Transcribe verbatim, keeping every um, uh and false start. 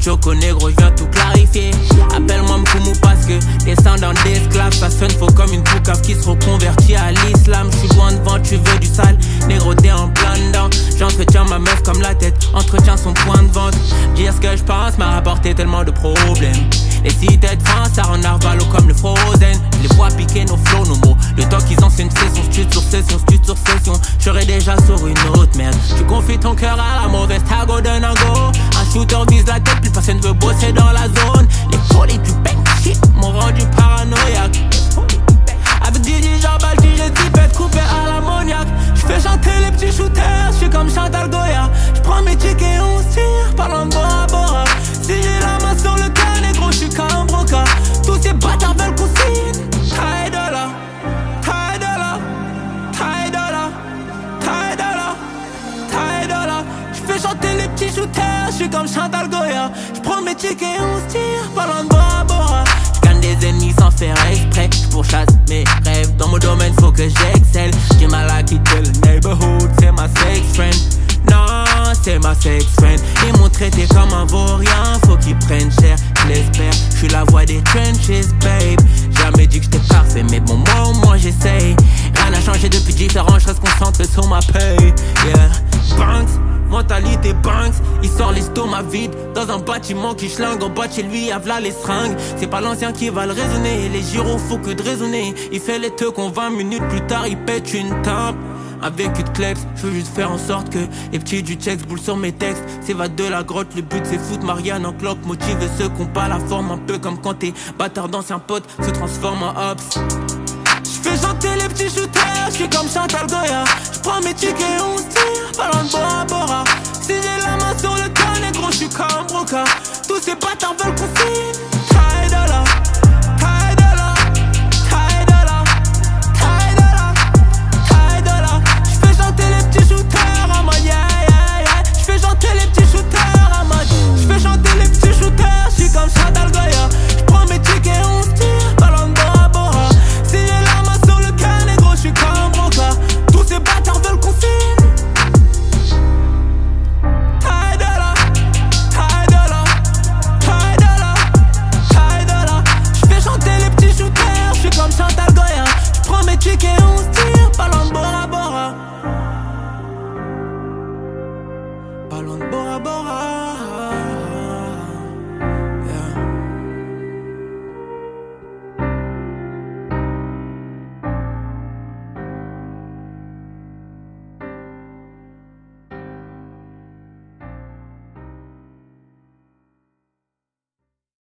Choco négro, j'viens tout clarifier. Appelle-moi Mkoumou parce que descendant d'esclaves, ça sonne faux comme une poucave qui se reconvertit à l'islam. J'suis loin devant, tu veux du sale, négro t'es en plein dedans. J'entretiens ma meuf comme la tête entretient son point de vente. Dire ce que j'pense m'a rapporté tellement de problèmes. Les cités de France, ça rend narvalo comme le Frozen. Je les vois piquer nos flows, nos mots. Le temps qu'ils ont fait une session, stud sur session, stud sur session. J'serais déjà sur une autre merde. Tu confies ton cœur à la mauvaise tago d'un ango. Un shooter vise la tête, plus personne veut bosser dans la zone. Les folies du bang shit m'ont rendu paranoïaque. Avec Didi, j'emballe, j'ai dix bêtes coupées à l'ammoniaque. J'fais chanter les petits shooters, j'suis comme Chantal Goya. J'prends mes tickets et on se tire, parlant de Bora Bora. Si j'ai la main sur le cœur, négro, j'suis comme Broca. Tous ces bâtards veulent qu'on signe. Taille de là, taille de là, taille de là, taille de là, taille de là. J'fais chanter les petits shooters, j'suis comme Chantal Goya. J'prends mes tickets et on se tire, parlant de Bora Bora. Des ennemis sans faire exprès, j'pourchasse mes rêves. Dans mon domaine faut que j'excelle. J'ai mal à quitter le neighborhood, c'est ma sex friend. Non, c'est ma sex friend. Ils m'ont traité comme un vaurien, faut qu'ils prennent cher, j'l'espère. J'suis la voix des trenches, babe. Jamais dit que j'étais parfait, mais bon, moi au moins j'essaye. Rien n'a changé depuis différent, j'reste concentré sur ma paye. Yeah, Banks, mentalité Banks, il sort l'estomac vide dans un bâtiment qui schlingue. En bas de chez lui, y'a v'là les seringues. C'est pas l'ancien qui va le raisonner, les gyros faut que de raisonner. Il fait les teufs qu'on vingt minutes plus tard, il pète une tempe. Avec une kleps, je veux juste faire en sorte que les petits du checks boulent sur mes textes. S'évadent de la grotte, le but c'est foutre Marianne en clope. Motiver ceux qui ont pas la forme, un peu comme quand tes bâtards d'anciens potes se transforment en ops. J'fais chanter les petits shooters, j'suis comme Chantal Goya. J'prends mes tickets et on se tire, parlant de Bora Bora. Si j'ai la main sur le cœur, négro, j'suis comme Broca. Tous ces bâtards veulent qu'on signe.